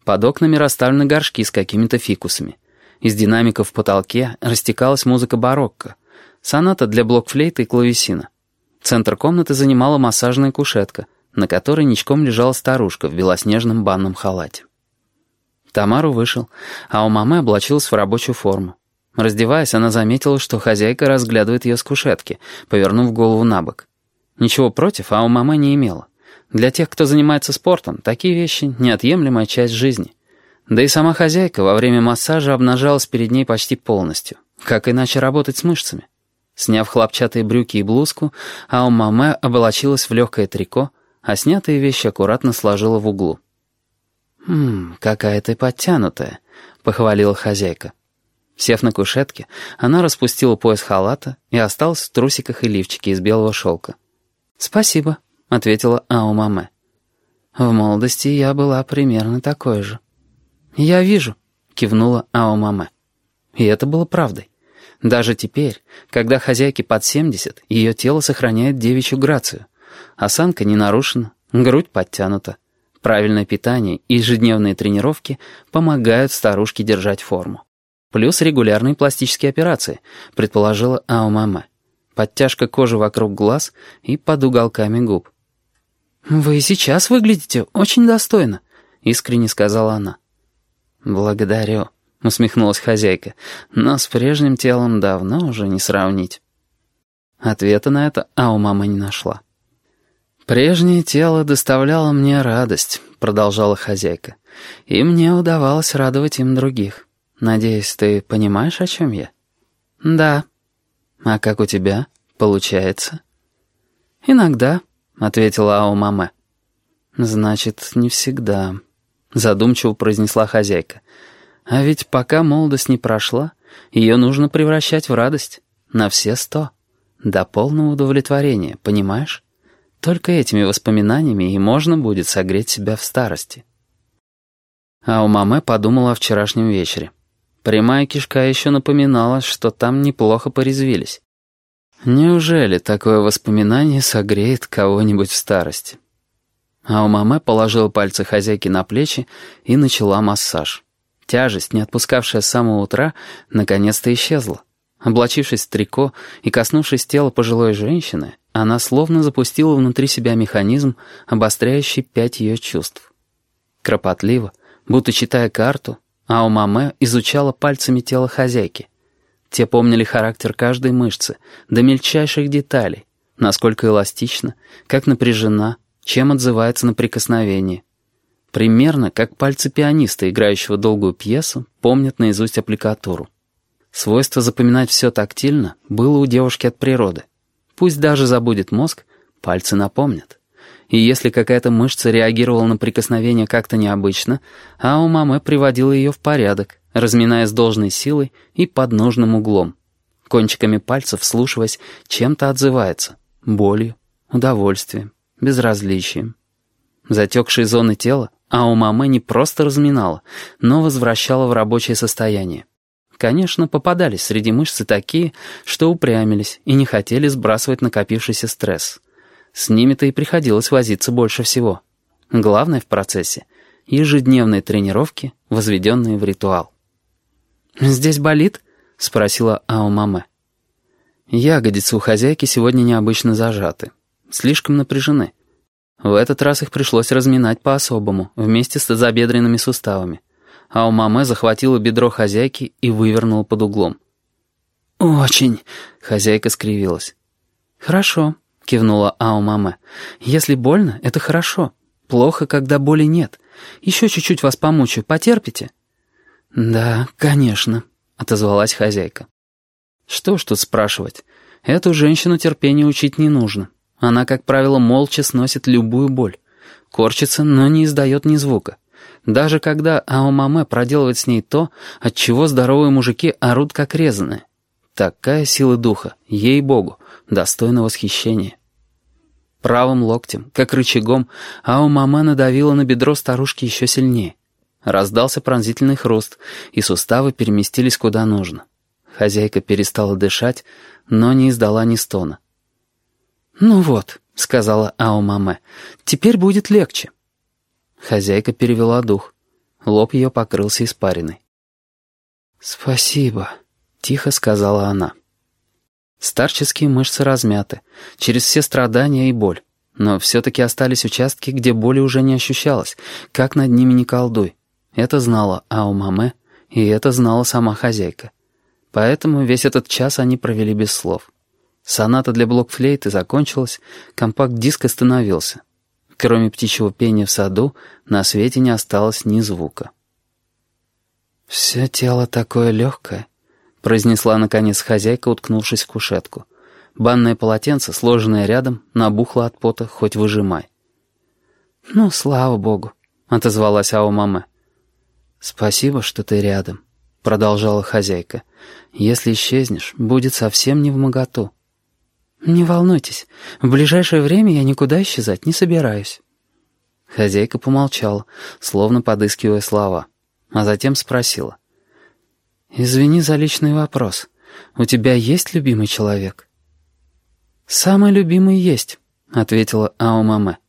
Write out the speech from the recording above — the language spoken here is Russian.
Под окнами расставлены горшки с какими-то фикусами. Из динамиков в потолке растекалась музыка барокко, соната для блокфлейта и клавесина. Центр комнаты занимала массажная кушетка, на которой ничком лежала старушка в белоснежном банном халате. Тамару вышел, а у мамы облачилась в рабочую форму. Раздеваясь, она заметила, что хозяйка разглядывает ее с кушетки, повернув голову на бок. Ничего против, а у мамы не имела. Для тех, кто занимается спортом, такие вещи — неотъемлемая часть жизни. Да и сама хозяйка во время массажа обнажалась перед ней почти полностью. Как иначе работать с мышцами? Сняв хлопчатые брюки и блузку, Аумаме облачилась в легкое трико, а снятые вещи аккуратно сложила в углу. «Какая ты подтянутая», — похвалила хозяйка. Сев на кушетке, она распустила пояс халата и осталась в трусиках и лифчике из белого шелка. «Спасибо», — ответила Аумаме. «В молодости я была примерно такой же». «Я вижу», — кивнула Аумаме. И это было правдой. Даже теперь, когда хозяйке под 70, ее тело сохраняет девичью грацию. Осанка не нарушена, грудь подтянута. Правильное питание и ежедневные тренировки помогают старушке держать форму. Плюс регулярные пластические операции, предположила Аумаме. Подтяжка кожи вокруг глаз и под уголками губ. «Вы сейчас выглядите очень достойно», — искренне сказала она. «Благодарю», — усмехнулась хозяйка, «но с прежним телом давно уже не сравнить». Ответа на это Аумаме не нашла. «Прежнее тело доставляло мне радость», — продолжала хозяйка, «и мне удавалось радовать им других. Надеюсь, ты понимаешь, о чем я?» «Да». «А как у тебя? Получается?» «Иногда», — ответила Аумаме. «Значит, не всегда», — задумчиво произнесла хозяйка. «А ведь пока молодость не прошла, ее нужно превращать в радость. На все 100. До полного удовлетворения, понимаешь? Только этими воспоминаниями и можно будет согреть себя в старости». Аумаме подумала о вчерашнем вечере. Прямая кишка еще напоминала, что там неплохо порезвились. Неужели такое воспоминание согреет кого-нибудь в старости? Аумаме положила пальцы хозяйки на плечи и начала массаж. Тяжесть, не отпускавшая с самого утра, наконец-то исчезла. Облачившись в трико и коснувшись тела пожилой женщины, она словно запустила внутри себя механизм, обостряющий 5 ее чувств. Кропотливо, будто читая карту, Аумаме изучала пальцами тело хозяйки. Те помнили характер каждой мышцы, до мельчайших деталей, насколько эластична, как напряжена, чем отзывается на прикосновение. Примерно как пальцы пианиста, играющего долгую пьесу, помнят наизусть аппликатуру. Свойство запоминать все тактильно было у девушки от природы. Пусть даже забудет мозг, пальцы напомнят. И если какая-то мышца реагировала на прикосновение как-то необычно, Аумаме приводила ее в порядок, разминая с должной силой и под нужным углом. Кончиками пальцев вслушиваясь, чем-то отзывается. Болью, удовольствием, безразличием. Затекшие зоны тела Аумаме не просто разминала, но возвращала в рабочее состояние. Конечно, попадались среди мышц такие, что упрямились и не хотели сбрасывать накопившийся стресс. С ними-то и приходилось возиться больше всего. Главное в процессе — ежедневные тренировки, возведенные в ритуал. «Здесь болит?» — спросила Аумаме. Ягодицы у хозяйки сегодня необычно зажаты, слишком напряжены. В этот раз их пришлось разминать по-особому, вместе с тазобедренными суставами. Аумаме захватила бедро хозяйки и вывернула под углом. «Очень!» — хозяйка скривилась. «Хорошо», — кивнула Аумаме. «Если больно, это хорошо. Плохо, когда боли нет. Еще чуть-чуть вас помучаю, потерпите?» «Да, конечно», — отозвалась хозяйка. Что ж тут спрашивать? Эту женщину терпению учить не нужно. Она, как правило, молча сносит любую боль. Корчится, но не издает ни звука. Даже когда Аумаме проделывает с ней то, от чего здоровые мужики орут как резаные. Такая сила духа, ей-богу, достойна восхищения. Правым локтем, как рычагом, Аумаме надавила на бедро старушки еще сильнее. Раздался пронзительный хруст, и суставы переместились куда нужно. Хозяйка перестала дышать, но не издала ни стона. «Ну вот», — сказала Аумаме, — «теперь будет легче». Хозяйка перевела дух. Лоб ее покрылся испариной. «Спасибо», — тихо сказала она. Старческие мышцы размяты, через все страдания и боль. Но все-таки остались участки, где боли уже не ощущалось, как над ними не колдуй. Это знала Аомаме, и это знала сама хозяйка. Поэтому весь этот час они провели без слов. Соната для блокфлейты закончилась, компакт-диск остановился. Кроме птичьего пения в саду, на свете не осталось ни звука. «Все тело такое легкое», — произнесла наконец хозяйка, уткнувшись в кушетку. Банное полотенце, сложенное рядом, набухло от пота, хоть выжимай. «Ну, слава богу», — отозвалась Аомаме. «Спасибо, что ты рядом», — продолжала хозяйка. «Если исчезнешь, будет совсем невмоготу». «Не волнуйтесь, в ближайшее время я никуда исчезать не собираюсь». Хозяйка помолчала, словно подыскивая слова, а затем спросила. «Извини за личный вопрос. У тебя есть любимый человек?» «Самый любимый есть», — ответила Аомаме.